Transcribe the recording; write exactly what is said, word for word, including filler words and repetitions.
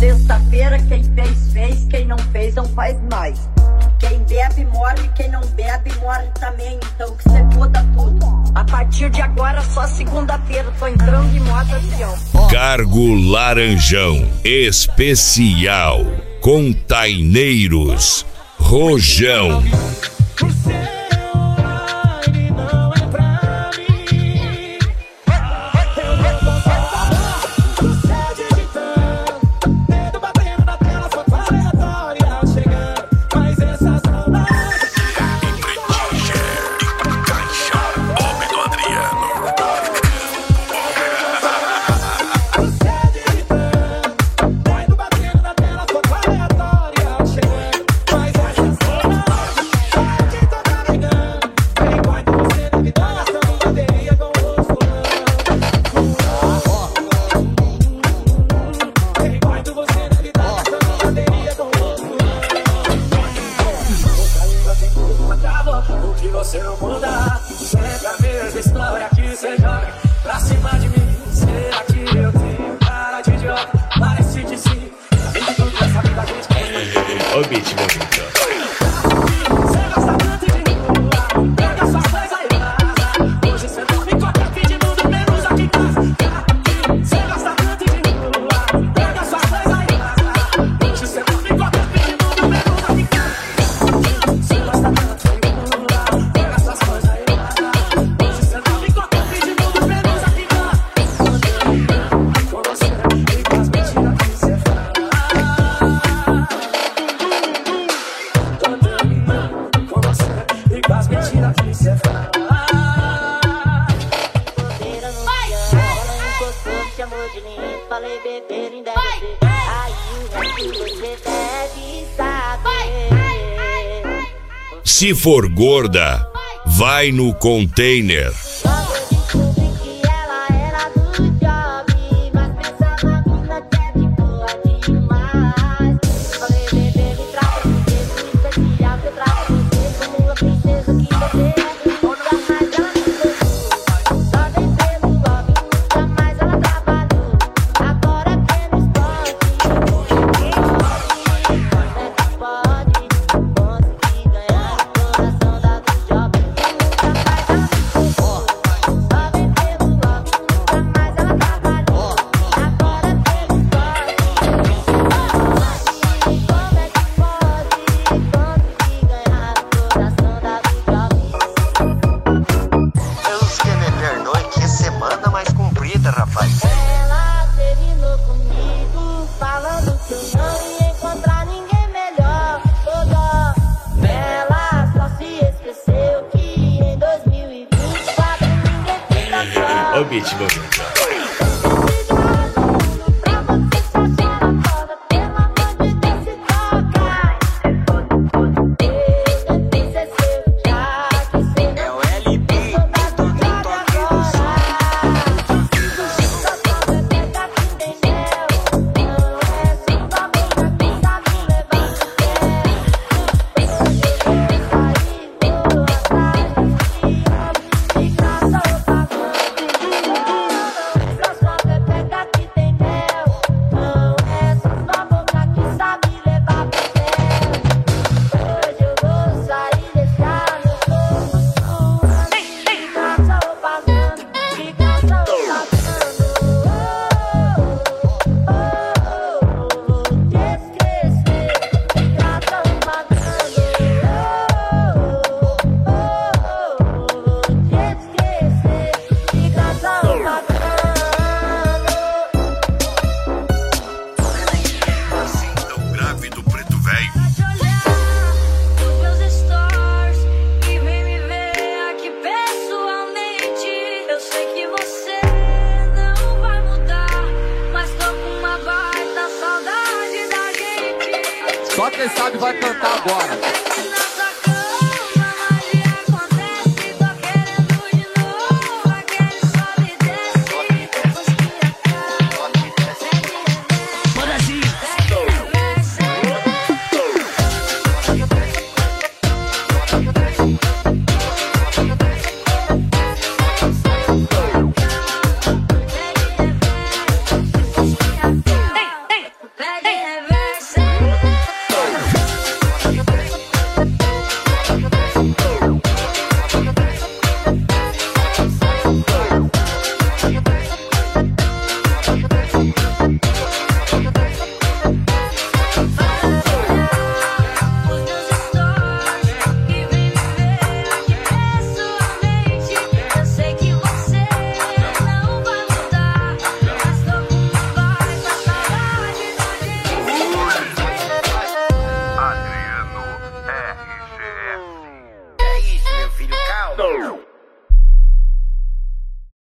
Sexta-feira quem fez, fez, quem não fez não faz mais. Quem bebe morre, quem não bebe morre também. Então que cê foda tudo. A partir de agora só segunda-feira, tô entrando em modo avião. Cargo Laranjão Especial Containeiros Rojão. Você não muda, sempre a mesma história que você joga pra cima de mim. Será que eu tenho cara de idiota? Parece de si. A gente tudo nessa vida, a gente quer. Ô, beat, meu amigo. Você gosta tanto de mim, pega suas coisas e vaza. Hoje você não me conta pedindo do menos aqui em casa. Você gosta tanto de mim, pega suas coisas e vaza. Hoje você não me conta pedindo do menos aqui em casa. Você gosta tanto de mim. Falei beber em deve ser. Aí você deve saber. Se for gorda, vai no container. Rapaz. Ela terminou comigo, falando que eu não ia encontrar ninguém melhor. Toda ela só se esqueceu que em dois mil e vinte e quatro ninguém fica só. Ô, beat, meu amigo. Só quem sabe vai cantar agora.